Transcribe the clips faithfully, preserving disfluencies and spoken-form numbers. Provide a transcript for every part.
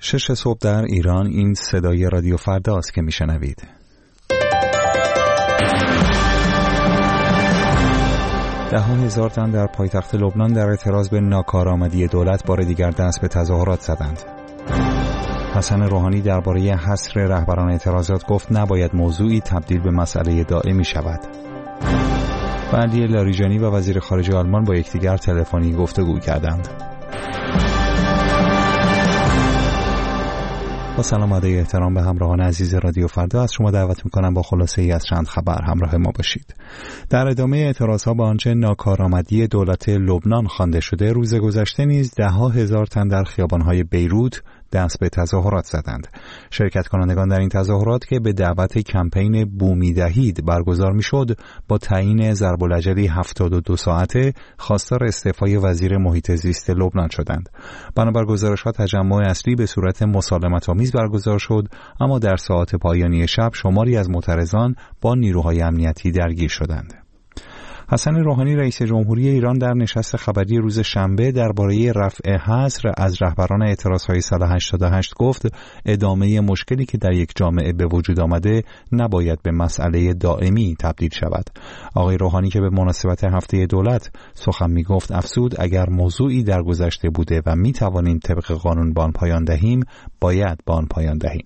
شش صبح در ایران. این صدای رادیو فردا است که میشنوید. ده ها هزار تن در پایتخت لبنان در اعتراض به ناکارآمدی دولت بار دیگر دست به تظاهرات زدند. حسن روحانی درباره حصر رهبران اعتراضات گفت نباید موضوعی تبدیل به مسئله دائمی شود. و علی لاریجانی و وزیر خارجه آلمان با یکدیگر تلفنی گفتگو کردند. با سلام و احترام به همراهان عزیز رادیو فردا از شما دعوت می‌کنم با خلاصه ای از چند خبر همراه ما باشید. در ادامه اعتراضها به آنچه ناکارآمدی دولت لبنان خوانده شده، روز گذشته نیز ده ها هزار تن در خیابان‌های بیروت دست به تظاهرات زدند. شرکت کنندگان در این تظاهرات که به دعوت کمپین بومی دهید برگزار میشد، با تعیین ضرب العجلی هفتاد و دو ساعته خواستار استعفای وزیر محیط زیست لبنان شدند. بنابر گزارش‌ها تجمع اصلی به صورت مسالمت‌آمیز برگزار شد، اما در ساعات پایانی شب شماری از معترضان با نیروهای امنیتی درگیر شدند. حسن روحانی رئیس جمهوری ایران در نشست خبری روز شنبه درباره رفع حصر از رهبران اعتراضهای صد و هشتاد و هشت گفت ادامه مشکلی که در یک جامعه به وجود آمده نباید به مسئله دائمی تبدیل شود. آقای روحانی که به مناسبت هفته دولت سخن می گفت افزود اگر موضوعی در گذشته بوده و می توانیم طبق قانون به آن پایان دهیم، باید به آن پایان دهیم.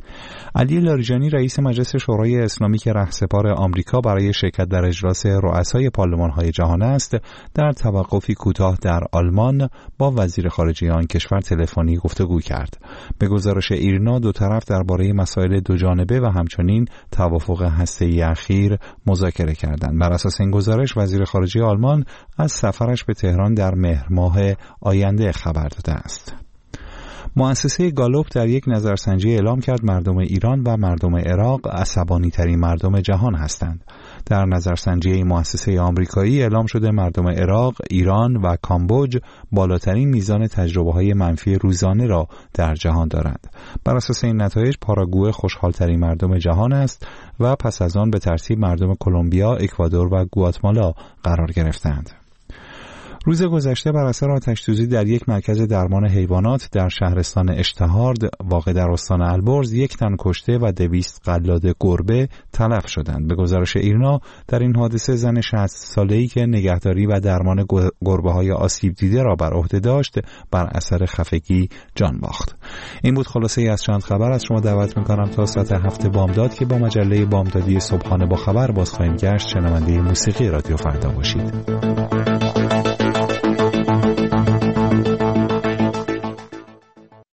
علی لاریجانی رئیس مجلس شورای اسلامی که رهسپار آمریکا برای شرکت در اجلاس رؤسای پارلمان‌های جهان است، در توقفی کوتاه در آلمان با وزیر خارجه آن کشور تلفنی گفتگو کرد. به گزارش ایرنا دو طرف درباره مسائل دوجانبه و همچنین توافق هسته‌ای اخیر مذاکره کردند. بر اساس این گزارش وزیر خارجه آلمان از سفرش به تهران در مهر ماه آینده خبر داده است. مؤسسه گالوپ در یک نظرسنجی اعلام کرد مردم ایران و مردم عراق عصبانی ترین مردم جهان هستند. در نظرسنجی این مؤسسه آمریکایی اعلام شده مردم عراق، ایران و کامبوج بالاترین میزان تجربه‌های منفی روزانه را در جهان دارند. بر اساس این نتایج پاراگوئه خوشحال‌ترین مردم جهان است و پس از آن به ترتیب مردم کلمبیا، اکوادور و گواتمالا قرار گرفتند. روز گذشته بر اثر آتش‌سوزی در یک مرکز درمان حیوانات در شهرستان اشتهارد واقع در استان البرز یک تن کشته و دویست قلاد گربه تلف شدند. به گزارش ایرنا در این حادثه زن شصت ساله‌ای که نگهداری و درمان گربه‌های آسیب دیده را بر عهده داشت بر اثر خفگی جان باخت. این بود خلاصه ای از چند خبر. از شما دعوت می‌کنم تا ساعت هفت بامداد که با مجله بامدادی صبحانه با خبر باز خواهیم گشت شنونده موسیقی رادیو فردا باشید.